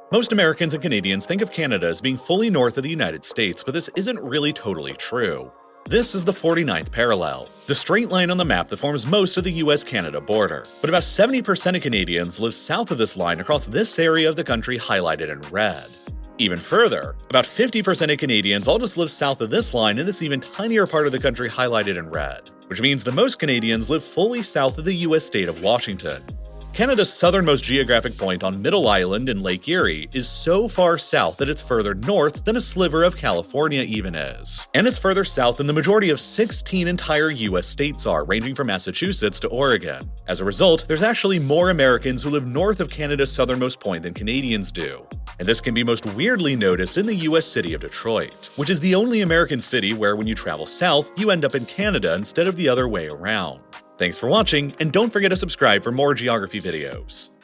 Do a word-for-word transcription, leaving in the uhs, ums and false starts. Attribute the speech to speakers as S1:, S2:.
S1: Most Americans and Canadians think of Canada as being fully north of the United States, but this isn't really totally true. This is the forty-ninth parallel, the straight line on the map that forms most of the U S Canada border. But about seventy percent of Canadians live south of this line across this area of the country highlighted in red. Even further, about fifty percent of Canadians all just live south of this line in this even tinier part of the country highlighted in red, which means that most Canadians live fully south of the U S state of Washington. Canada's southernmost geographic point on Middle Island in Lake Erie is so far south that it's further north than a sliver of California even is. And it's further south than the majority of sixteen entire U S states are, ranging from Massachusetts to Oregon. As a result, there's actually more Americans who live north of Canada's southernmost point than Canadians do. And this can be most weirdly noticed in the U S city of Detroit, which is the only American city where when you travel south, you end up in Canada instead of the other way around. Thanks for watching, and don't forget to subscribe for more geography videos.